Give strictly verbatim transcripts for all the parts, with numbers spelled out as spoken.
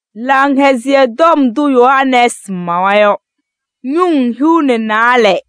lang hezie dom du Yohanes mawayo nyung hune nale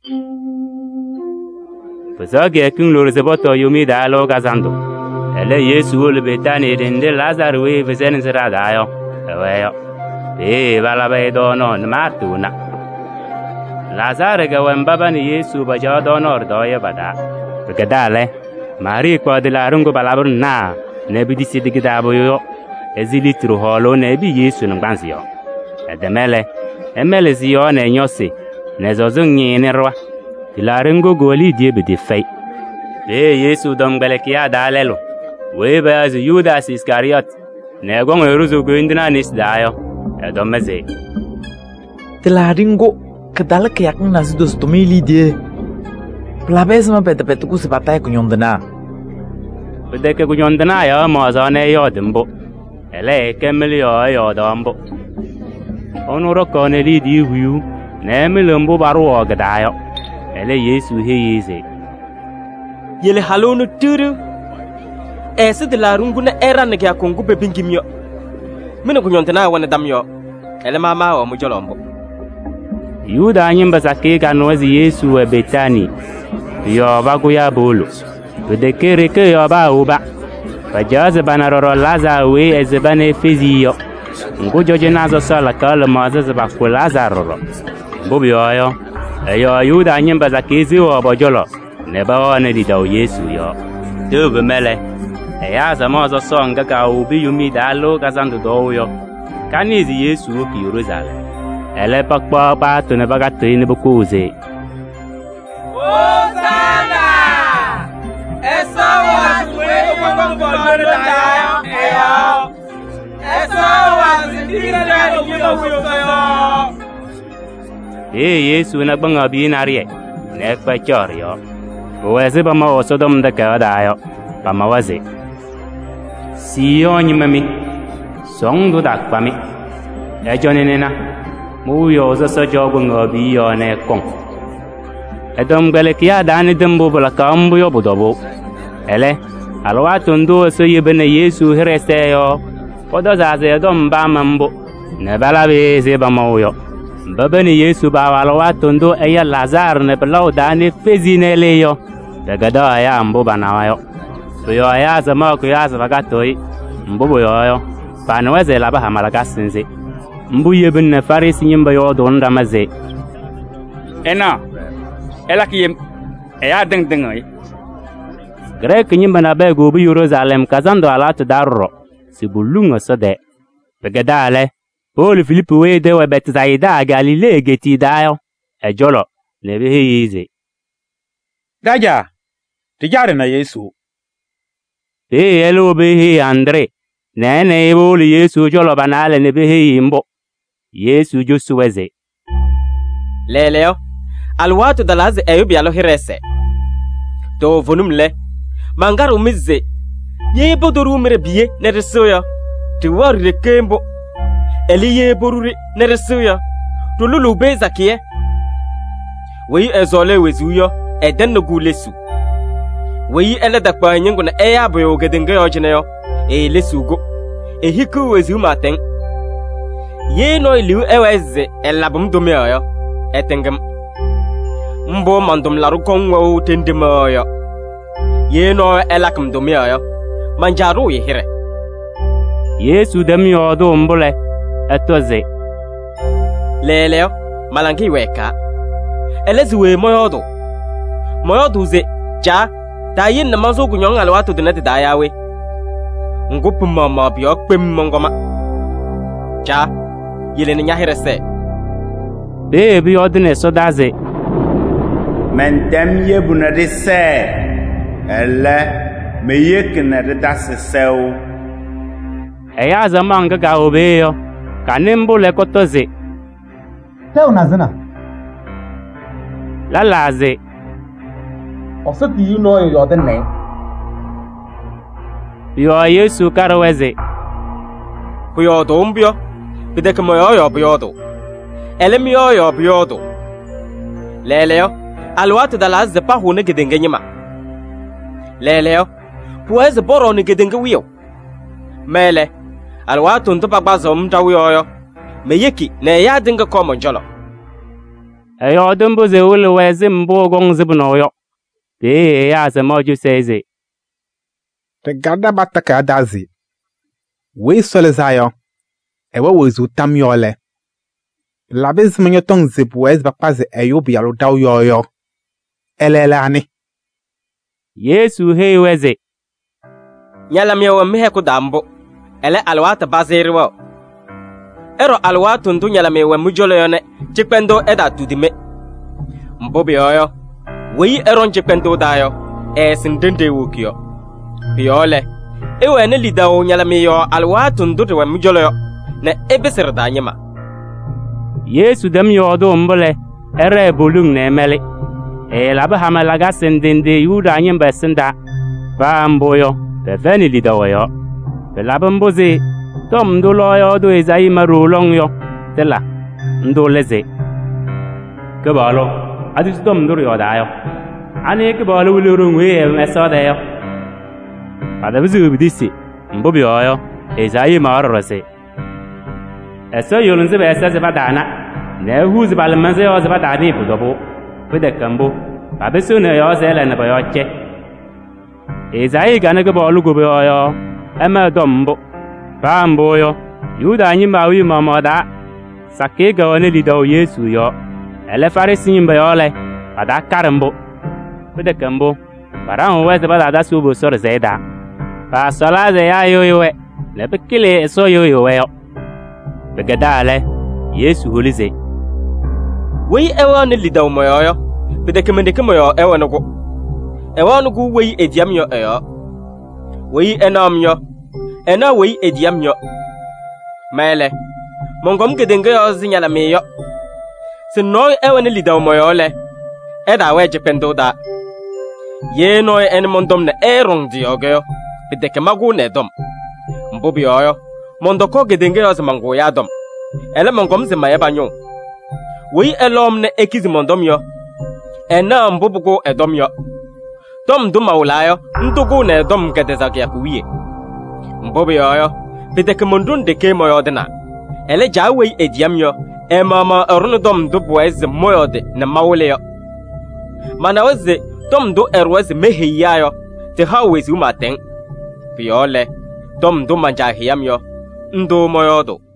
Fazage king lor zeboto yumi da lo gazando ele Yesu ol betani dende Lazar we vezen zrada ayo eweyo e bala be dono matuna Lazar ga wembaba ni Yesu baja dono ordoye bada gadale mari ko de la rungo balabur na ne bi disi digidabo yo ezilitru holo ne bi Yesu ngbanziyo edemele emele ziyo ne nyose ne zozo nyinirwa tilarengo goli die be de fay e Yesu dongbele kiya dalelo we ba az Judas Iscariot ne gon eruzo go indina nis dayo edomeze tilarengo kedal kiyak nas dos tomili die plabezma pete pete ku sepatay kunyondana bede ke kunyondana ya moza ne yodimbo ele kemeli yo yodombo onuro koneli di huyu ne milombo baru ogdayo ele Yesu heyeze yele halonu turu ese de la runguna era ne ya kongu be bingimyo mine kunyontena wona damyo ele mama o mujolombo Yuda nyimba sakeka nozi Yesu e Betani yo bagu ya bolo bedekere ke yo ba uba bajaze banaroro Lazar we ezebane fiziyo ngujo jenazo sala kala mazaze ba ku Lazaroro bobi yo yo Yuda nyimba zakezi wo bojolo ne ba wona di daw Yesu yo dube mele e ya zamazo songa ka ubi yumi dalo kazandu do yo kanizi Yesu ki Jerusalem ele pakpa pa to ne baga tini bukuze Hosanna esa wa tuwe kwa kwa dayo eyo esa wa zindira na kilo huyo e Yesu na banga bi na rie ne pa chor yo weze ba ma osodom da ka dayo ba ma waze siyo nyimami songdo dakpami e jonenena mu yo za sa jogo ngobi yo ne kon edom gele kiya dani dembo bla kambu yo budobo ele alwa tondo so yebene Yesu herese yo odo za ze edom ba mambo ne bala be ze ba mawyo babani Yesu ba alwa tondo eya Lazar ne bla dani fezine le yo daga da ya ambo bana yo so yo ya za ma ko ya za baga toy mbo yo yo pa ne weze la ba hamala gasinze mbu yebin na farisi nyimba yo don da maze ena ela ki ya deng deng ai grek nyimba na be go bu Jerusalem kazando alat darro sibulunga sode begadale Paul Philip we de we betzaida Galilei geti dayo e jolo ne be yize daja tijare na Yesu e elo be hi Andre ne ne Paul Yesu jolo banale ne be yimbo Yesu josuweze leleo alwatu dalaze ayubi alo hirese to vonumle mangaru mizze yebo doru mere biye ne resoya to warre kembo eli yebo ruri ne resoya to lulu beza kiye wi ezole wezuyo eden no gulesu wi ele dakpa nyingo na eya boyo gedenge yo jineyo e lesugo e hiku wezu maten ye no liu eweze elabum domioyo etengem mbo mandum laru konwo tendimoyo ye no elakam domioyo manjaru yehire Yesu demio do mbule etoze leleo malangi weka eleziwe moyodo moyodo ze ja tayin na mazo gunyong alwatu dinati dayawe ngupu mama biyo kpem mongoma ja yele ni nyahire se be bi odine sodaze mentem yebuna de se ele meyekna de dassew eya zamanga ga obeyo kanimbo le kotoze teo nazina la laze osati no yo de ne yo Yesu karweze buyo dombio bidek moyo yo buyodo elemi yo yo buyodo leleo alwatu dalaz de pahu ne gedenge nyima leleo pues boro ne gedenge wiyo mele alwatu ndu bagbazom daw yoyo me yeki ne ya dinga ko mo jolo ayo dumbu ze wul wezi mbo gong zibno yo de ya se mo ju seze te garda bataka adazi we sole zayo ewe wezu tam yole labez menyo tong zip wez bakpaze ayo bialo daw yoyo elelani Yesu hey weze nyala miyo mehe ku dambo ele alwata bazirwo ero alwatu ndu nyala miyo mujolo yone chikpendo eda tudime mbobi yoyo weyi eron chikpendo dayo e sindende wukyo biole ewe ne lidawo nyala miyo alwatu ndu de mujolo yo ne ebesir danyima Yesu dem yodo mbole ere bolung ne mele e laba hamalaga sendende yuda nyimba senda ba mboyo be veni lidawo yo be laba mboze tom ndulo yo do ezai marulong yo tela ndoleze kebalo adu tom nduro yo dayo ani kebalo wulurung we e mesoda yo ada bizu bidisi mbobi yo ezai marorose eso yolunze be esa badana ne huzi balmanze yo badani budobo bide kambo abeso ne yo zele ne bayoche ezai gane kebalo go be yo ema dombo bambo yo yuda nyi mawi mamoda sakke ga woni lidaw Yesu yo ele farisi nyimba yo le ada karambo bide kambo baran weze bada da subo sor zeda ba sala ze ya yo yo le bekile so yo yo yo begadale Yesu holize wei ewa ne lidaw moyo yo bide kemende kemoyo ewa no go ewa no go wei ediam yo eyo wei enam yo ena wei ediam yo mele mongom gedenge yo zinyala meyo sino ewa ne lidaw moyo le eda weje pendo da ye no en mondom ne erong diogo bide kemagu ne dom mbobi yo mondoko gedenge yo mango ya dom ele mongom ze maye banyo wei elom ne ekizi mondom yo ena mbubugo edom yo dom dum maulayo ndugo ne dom gedeza ya kuwie mbobi yo bide kemondun de ke moyo dina ele jawe ediam yo e mama orunu dom do boez moyo de na mawle yo mana oze dom do erwez mehiya yo te hawezi umaten biole dom do manja hiyam yo ndo moyo do